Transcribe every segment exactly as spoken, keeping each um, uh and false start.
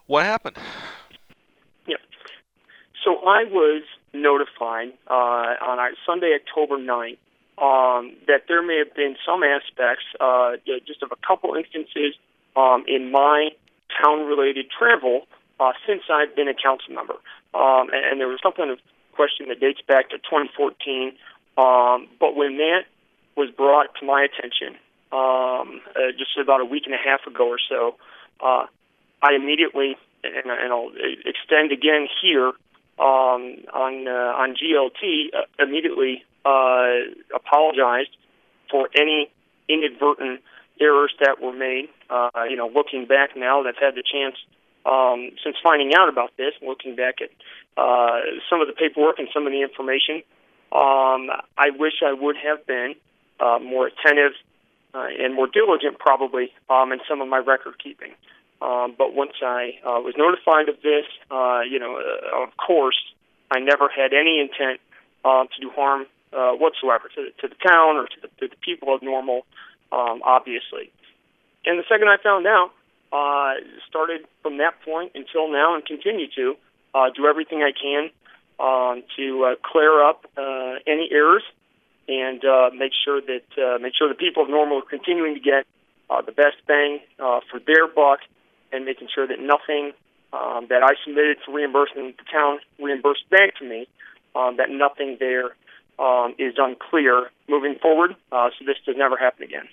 What happened? Yeah. So I was notified uh, on our Sunday, October ninth, um, that there may have been some aspects, uh, just of a couple instances um, in my town-related travel uh, since I've been a council member. Um, and, and there was some kind of question that dates back to twenty fourteen. Um, but when that was brought to my attention um, uh, just about a week and a half ago or so, uh, I immediately, and, and I'll extend again here um, on uh, on G L T, uh, immediately uh, apologized for any inadvertent errors that were made. Uh, you know, looking back now, that I've had the chance um, since finding out about this, looking back at uh, some of the paperwork and some of the information. Um, I wish I would have been uh, more attentive uh, and more diligent, probably, um, in some of my record keeping. Um, but once I uh, was notified of this, uh, you know, uh, of course, I never had any intent uh, to do harm uh, whatsoever to, to the town or to the, to the people of Normal, um, obviously. And the second I found out, uh, started from that point until now and continue to uh, do everything I can um, to uh, clear up uh, any errors and uh, make sure that uh, make sure the people of Normal are continuing to get uh, the best bang uh, for their buck, and making sure that nothing um, that I submitted for reimbursement, the town reimbursed back to me, um, that nothing there um, is unclear moving forward, uh, so this does never happen again.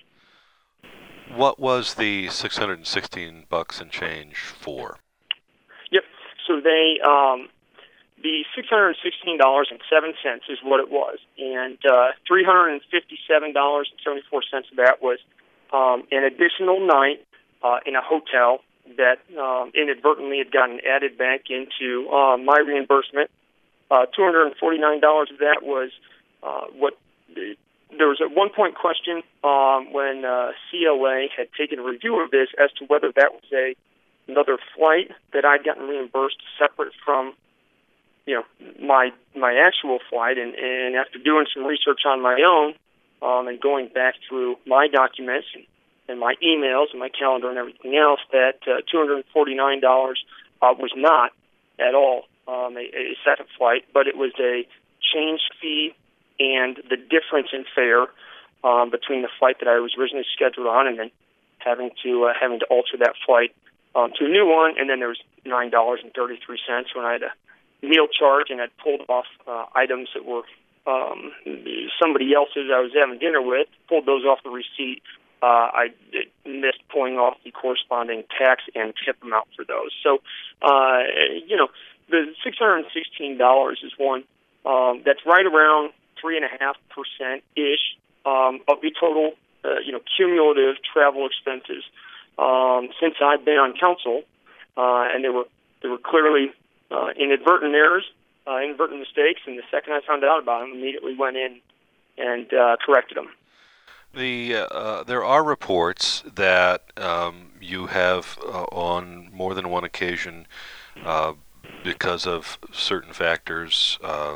What was the six hundred sixteen bucks and change for? Yep. So they, um, the six hundred sixteen dollars and seven cents is what it was, and uh, three hundred fifty-seven dollars and seventy-four cents of that was um, an additional night uh, in a hotel that um, inadvertently had gotten added back into uh, my reimbursement. Uh, two hundred forty-nine dollars of that was uh, what the, there was at one point question um, when uh, C L A had taken a review of this as to whether that was a another flight that I'd gotten reimbursed separate from, you know, my my actual flight. And, and after doing some research on my own um, and going back through my documents and and my emails and my calendar and everything else, that uh, two hundred forty-nine dollars uh, was not at all um, a, a second flight, but it was a change fee and the difference in fare um, between the flight that I was originally scheduled on and then having to uh, having to alter that flight um, to a new one. And then there was nine dollars and thirty-three cents when I had a meal charge and I'd pulled off uh, items that were um, somebody else's I was having dinner with, pulled those off the receipt. Uh, I missed pulling off the corresponding tax and tip amount for those. So, uh, you know, the six hundred sixteen dollars is one um, that's right around three point five percent-ish um, of the total, uh, you know, cumulative travel expenses um, since I've been on council. Uh, and there were there were clearly uh, inadvertent errors, uh, inadvertent mistakes, and the second I found out about them, immediately went in and uh, corrected them. The uh, there are reports that um, you have uh, on more than one occasion, uh, because of certain factors, uh,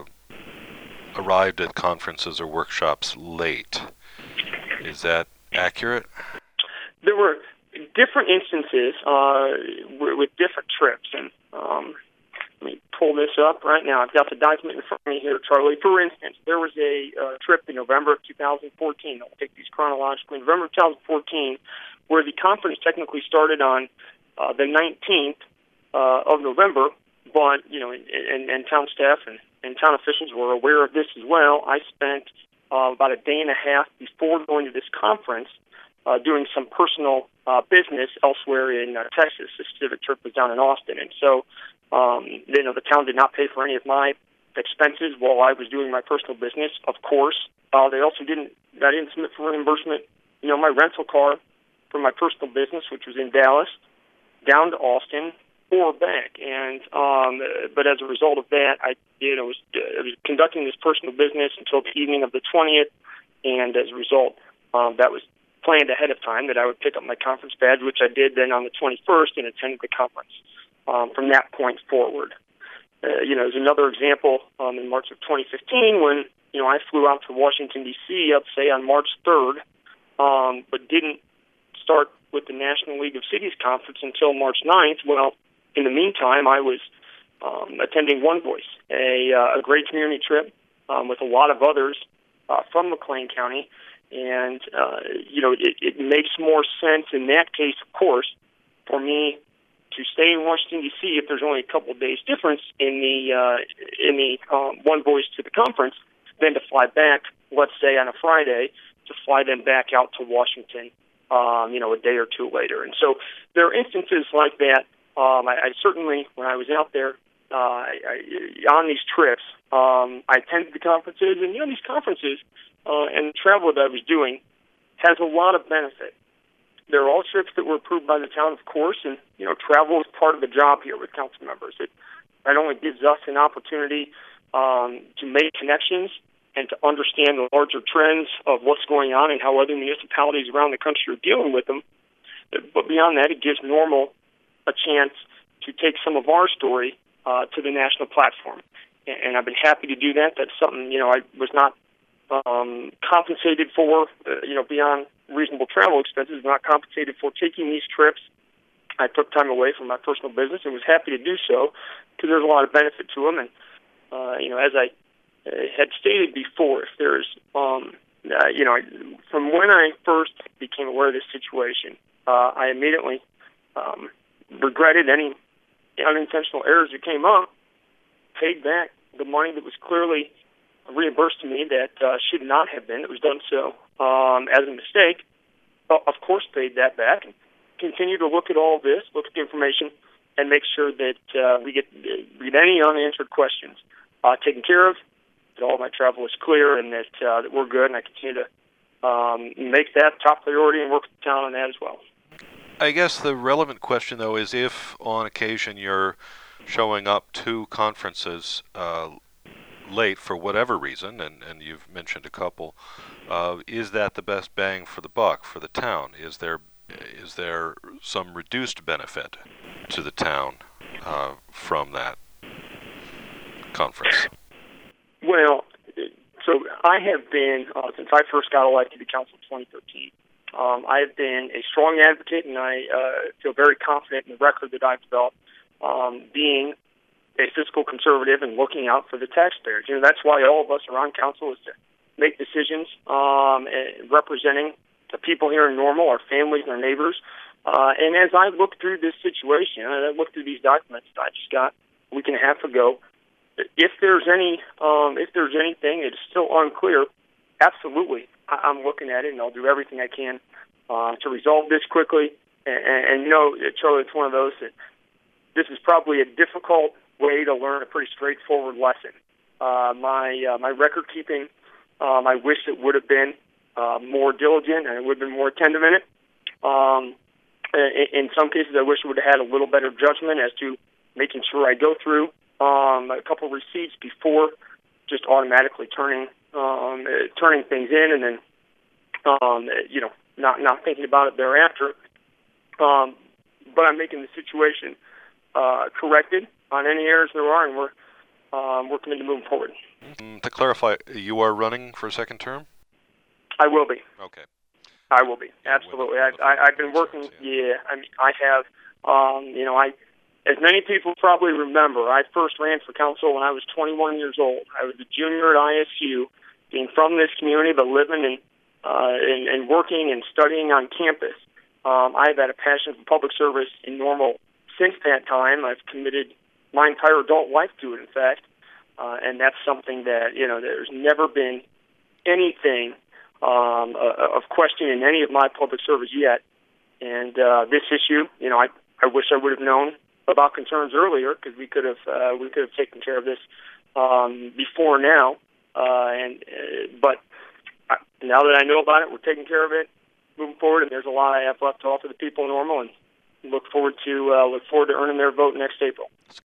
arrived at conferences or workshops late. Is that accurate? There were different instances uh, with different trips, and um, let me pull this up right now. I've got the document in front of me here, Charlie. For instance, there was a uh, trip in November of two thousand fourteen. I'll take these chronologically. November of two thousand fourteen, where the conference technically started on uh, the nineteenth uh, of November, but, you know, and, and town staff and, and town officials were aware of this as well. I spent uh, about a day and a half before going to this conference uh, doing some personal uh, business elsewhere in uh, Texas. This civic trip was down in Austin, and so Um, you know, the town did not pay for any of my expenses while I was doing my personal business, of course. Uh, they also didn't, I didn't submit for reimbursement, you know, my rental car for my personal business, which was in Dallas, down to Austin or back. And, um, but as a result of that, I, you know, was, I was conducting this personal business until the evening of the twentieth. And as a result, um, that was planned ahead of time that I would pick up my conference badge, which I did then on the twenty-first and attended the conference. Um, from that point forward. Uh, you know, there's another example um, in March of twenty fifteen when, you know, I flew out to Washington, D C, I'd say on March third, um, but didn't start with the National League of Cities Conference until March ninth. Well, in the meantime, I was um, attending One Voice, a, uh, a great community trip um, with a lot of others uh, from McLean County. And, uh, you know, it, it makes more sense in that case, of course, for me to stay in Washington, D C if there's only a couple of days difference in the uh, in the um, One Voice to the conference than to fly back, let's say on a Friday, to fly them back out to Washington, um, you know, a day or two later. And so there are instances like that. Um, I, I certainly, when I was out there uh, I, I, on these trips, um, I attended the conferences, and, you know, these conferences uh, and the travel that I was doing has a lot of benefit. They're all trips that were approved by the town, of course, and, you know, travel is part of the job here with council members. It not only gives us an opportunity um, to make connections and to understand the larger trends of what's going on and how other municipalities around the country are dealing with them, but beyond that, it gives Normal a chance to take some of our story uh, to the national platform. And, and I've been happy to do that. That's something, you know, I was not um, compensated for, uh, you know, beyond reasonable travel expenses, not compensated for taking these trips. I took time away from my personal business and was happy to do so because there's a lot of benefit to them. And, uh, you know, as I uh, had stated before, if there's, um, uh, you know, from when I first became aware of this situation, uh, I immediately um, regretted any unintentional errors that came up, paid back the money that was clearly reimbursed to me that uh, should not have been. It was done so um, as a mistake. But of course, paid that back and continue to look at all this, look at the information, and make sure that uh, we get, get any unanswered questions uh, taken care of, that all my travel is clear, and that, uh, that we're good, and I continue to um, make that top priority and work with the town on that as well. I guess the relevant question, though, is if on occasion you're showing up to conferences uh, late for whatever reason, and, and you've mentioned a couple, uh, is that the best bang for the buck for the town? Is there is there some reduced benefit to the town uh, from that conference? Well, so I have been, uh, since I first got elected to council in twenty thirteen, um, I have been a strong advocate, and I uh, feel very confident in the record that I've developed, um, being a fiscal conservative and looking out for the taxpayers. You know, that's why all of us are on council, is to make decisions um, representing the people here in Normal, our families and our neighbors. Uh, and as I look through this situation, and I look through these documents that I just got a week and a half ago, if there's any, um, if there's anything that is still unclear, absolutely, I- I'm looking at it, and I'll do everything I can uh, to resolve this quickly. And, and, and you know, Charlie, it's one of those that this is probably a difficult way to learn a pretty straightforward lesson. Uh, my uh, my record keeping, um, I wish it would have been uh, more diligent and it would have been more attentive in it. Um, in, in some cases, I wish it would have had a little better judgment as to making sure I go through um, a couple receipts before just automatically turning um, uh, turning things in and then um, you know not not thinking about it thereafter. Um, but I'm making the situation uh, corrected on any errors there are, and we're um, we're committed to moving forward. Mm, to clarify, you are running for a second term? I will be. Okay. I will be. Yeah, Absolutely. with, with I, I, I've been working. Yeah. yeah. I mean, I have. Um, you know, I, as many people probably remember, I first ran for council when I was twenty-one years old. I was a junior at I S U, being from this community, but living and uh, and, and working and studying on campus. Um, I've had a passion for public service in Normal since that time. I've committed my entire adult life to it, in fact, uh, and that's something that, you know, there's never been anything um, uh, of question in any of my public service yet. And uh, this issue, you know, I, I wish I would have known about concerns earlier, because we could have uh, we could have taken care of this um, before now. Uh, and uh, but I, now that I know about it, we're taking care of it, moving forward, and there's a lot I have left to offer the people in Normal, and look forward to uh, look forward to earning their vote next April.